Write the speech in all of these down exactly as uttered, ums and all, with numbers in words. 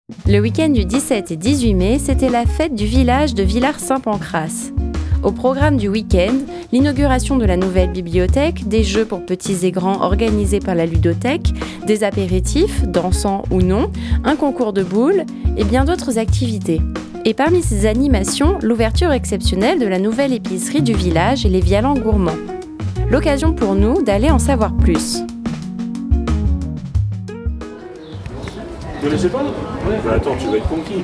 Le week-end du dix-sept et dix-huit mai, c'était la fête du village de Villars-Saint-Pancrace. Au programme du week-end, l'inauguration de la nouvelle bibliothèque, des jeux pour petits et grands organisés par la ludothèque, des apéritifs, dansants ou non, un concours de boules et bien d'autres activités. Et parmi ces animations, l'ouverture exceptionnelle de la nouvelle épicerie du village et les viands gourmands. L'occasion pour nous d'aller en savoir plus. Vous connaissez pas ? Bah attends, tu vas être conquis.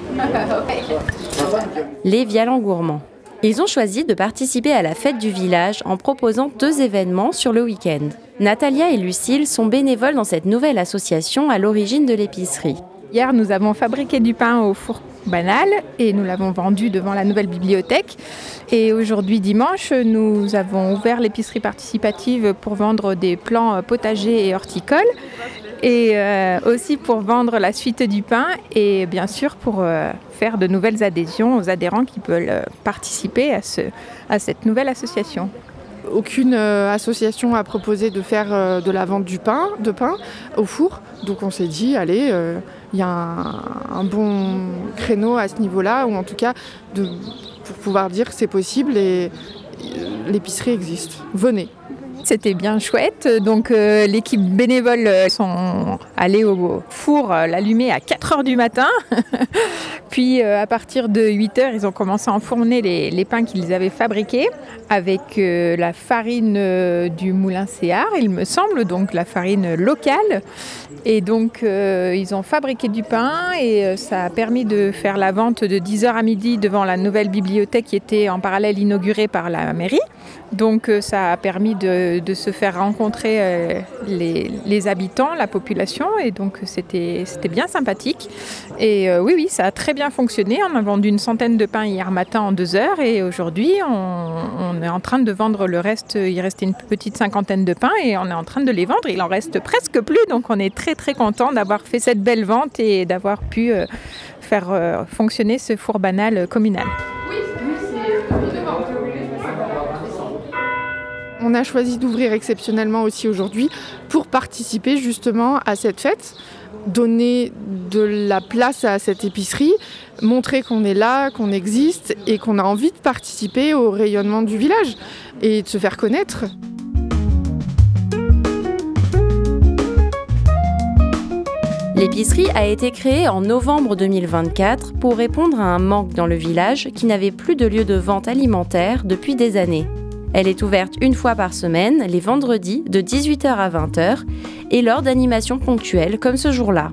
Les viands gourmands. Ils ont choisi de participer à la fête du village en proposant deux événements sur le week-end. Natalia et Lucille sont bénévoles dans cette nouvelle association à l'origine de l'épicerie. Hier, nous avons fabriqué du pain au four banal et nous l'avons vendu devant la nouvelle bibliothèque. Et aujourd'hui, dimanche, nous avons ouvert l'épicerie participative pour vendre des plants potagers et horticoles et euh, aussi pour vendre la suite du pain et bien sûr pour euh, faire de nouvelles adhésions aux adhérents qui veulent euh, participer à, ce, à cette nouvelle association. Aucune euh, association a proposé de faire euh, de la vente du pain, de pain au four. Donc on s'est dit, allez, il euh, y a un, un bon créneau à ce niveau-là, ou en tout cas de, pour pouvoir dire que c'est possible et euh, l'épicerie existe. Venez. C'était bien chouette, donc euh, l'équipe bénévole sont allés au four euh, l'allumer à quatre heures du matin. Puis euh, à partir de huit heures, ils ont commencé à enfourner les, les pains qu'ils avaient fabriqués avec euh, la farine euh, du moulin Céard, il me semble, donc la farine locale. Et donc euh, ils ont fabriqué du pain et euh, ça a permis de faire la vente de dix heures à midi devant la nouvelle bibliothèque qui était en parallèle inaugurée par la mairie. Donc euh, ça a permis de, de se faire rencontrer euh, les, les habitants, la population, et donc c'était, c'était bien sympathique. Et euh, oui, oui, ça a très bien fonctionné. On a vendu une centaine de pains hier matin en deux heures et aujourd'hui on, on est en train de vendre le reste. Il restait une petite cinquantaine de pains et on est en train de les vendre. Il en reste presque plus, donc on est très très content d'avoir fait cette belle vente et d'avoir pu euh, faire euh, fonctionner ce four banal communal. On a choisi d'ouvrir exceptionnellement aussi aujourd'hui pour participer justement à cette fête, donner de la place à cette épicerie, montrer qu'on est là, qu'on existe et qu'on a envie de participer au rayonnement du village et de se faire connaître. L'épicerie a été créée en novembre deux mille vingt-quatre pour répondre à un manque dans le village qui n'avait plus de lieu de vente alimentaire depuis des années. Elle est ouverte une fois par semaine, les vendredis, de dix-huit heures à vingt heures, et lors d'animations ponctuelles comme ce jour-là.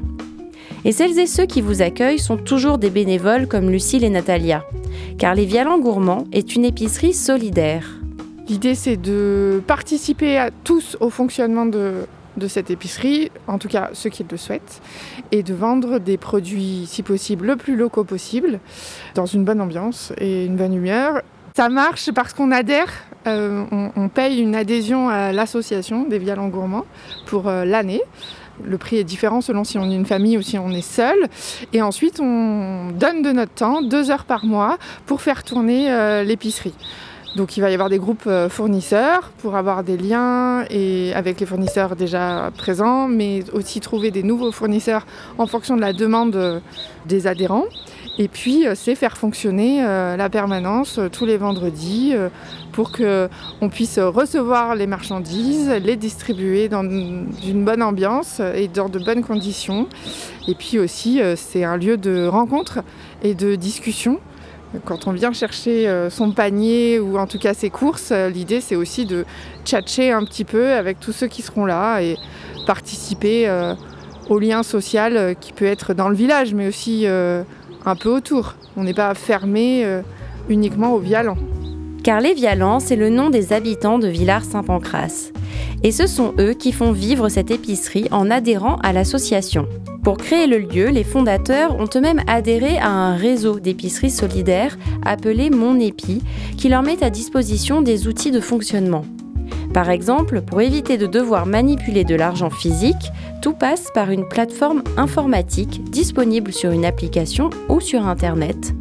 Et celles et ceux qui vous accueillent sont toujours des bénévoles comme Lucille et Natalia, car les Viands Gourmands est une épicerie solidaire. L'idée, c'est de participer à tous au fonctionnement de, de cette épicerie, en tout cas ceux qui le souhaitent, et de vendre des produits, si possible, le plus locaux possible, dans une bonne ambiance et une bonne humeur. Ça marche parce qu'on adhère, euh, on, on paye une adhésion à l'association des Viands Gourmands pour euh, l'année. Le prix est différent selon si on est une famille ou si on est seul. Et ensuite, on donne de notre temps, deux heures par mois, pour faire tourner euh, l'épicerie. Donc il va y avoir des groupes euh, fournisseurs pour avoir des liens et avec les fournisseurs déjà présents, mais aussi trouver des nouveaux fournisseurs en fonction de la demande euh, des adhérents. Et puis, euh, c'est faire fonctionner euh, la permanence euh, tous les vendredis euh, pour qu'on puisse recevoir les marchandises, les distribuer dans une bonne ambiance et dans de bonnes conditions. Et puis aussi, euh, c'est un lieu de rencontre et de discussion. Quand on vient chercher euh, son panier ou en tout cas ses courses, euh, l'idée, c'est aussi de tchatcher un petit peu avec tous ceux qui seront là et participer euh, au lien social euh, qui peut être dans le village, mais aussi euh, un peu autour. On n'est pas fermé euh, uniquement aux Vialans. Car les Vialans, c'est le nom des habitants de Villars-Saint-Pancrace. Et ce sont eux qui font vivre cette épicerie en adhérant à l'association. Pour créer le lieu, les fondateurs ont eux-mêmes adhéré à un réseau d'épiceries solidaires appelé Mon Épi, qui leur met à disposition des outils de fonctionnement. Par exemple, pour éviter de devoir manipuler de l'argent physique, tout passe par une plateforme informatique disponible sur une application ou sur Internet.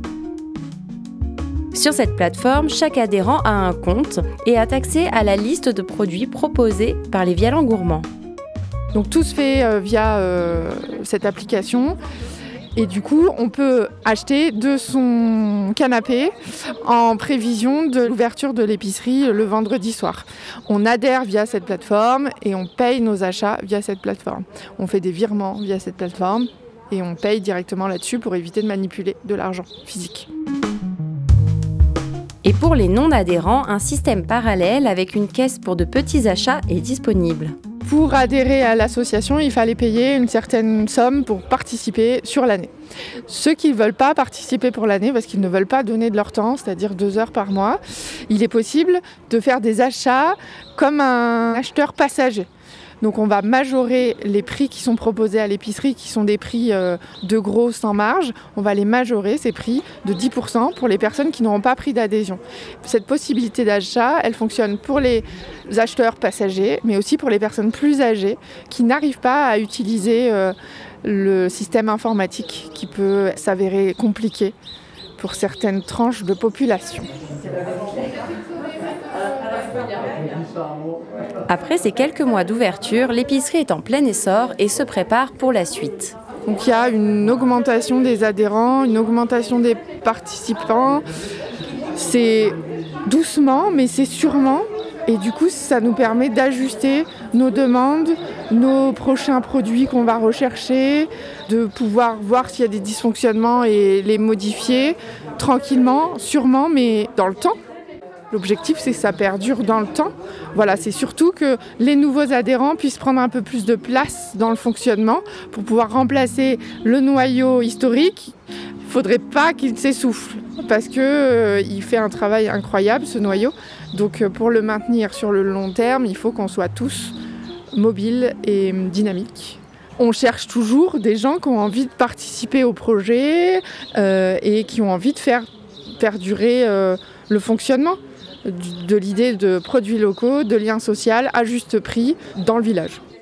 Sur cette plateforme, chaque adhérent a un compte et a accès à la liste de produits proposés par les Viands Gourmands. Donc tout se fait euh, via euh, cette application Et du coup, on peut acheter de son canapé en prévision de l'ouverture de l'épicerie le vendredi soir. On adhère via cette plateforme et on paye nos achats via cette plateforme. On fait des virements via cette plateforme et on paye directement là-dessus pour éviter de manipuler de l'argent physique. Et pour les non-adhérents, un système parallèle avec une caisse pour de petits achats est disponible. Pour adhérer à l'association, il fallait payer une certaine somme pour participer sur l'année. Ceux qui ne veulent pas participer pour l'année, parce qu'ils ne veulent pas donner de leur temps, c'est-à-dire deux heures par mois, il est possible de faire des achats comme un acheteur passager. Donc on va majorer les prix qui sont proposés à l'épicerie, qui sont des prix euh, de gros sans marge. On va les majorer, ces prix, de dix pour cent pour les personnes qui n'auront pas pris d'adhésion. Cette possibilité d'achat, elle fonctionne pour les acheteurs passagers, mais aussi pour les personnes plus âgées qui n'arrivent pas à utiliser euh, le système informatique qui peut s'avérer compliqué pour certaines tranches de population. Après ces quelques mois d'ouverture, l'épicerie est en plein essor et se prépare pour la suite. Donc il y a une augmentation des adhérents, une augmentation des participants. C'est doucement, mais c'est sûrement. Et du coup, ça nous permet d'ajuster nos demandes, nos prochains produits qu'on va rechercher, de pouvoir voir s'il y a des dysfonctionnements et les modifier tranquillement, sûrement, mais dans le temps. L'objectif, c'est que ça perdure dans le temps. Voilà, c'est surtout que les nouveaux adhérents puissent prendre un peu plus de place dans le fonctionnement pour pouvoir remplacer le noyau historique. Il ne faudrait pas qu'il s'essouffle parce qu'il euh, fait un travail incroyable, ce noyau. Donc, pour le maintenir sur le long terme, il faut qu'on soit tous mobiles et dynamiques. On cherche toujours des gens qui ont envie de participer au projet euh, et qui ont envie de faire perdurer euh, le fonctionnement de l'idée de produits locaux, de liens sociaux à juste prix dans le village.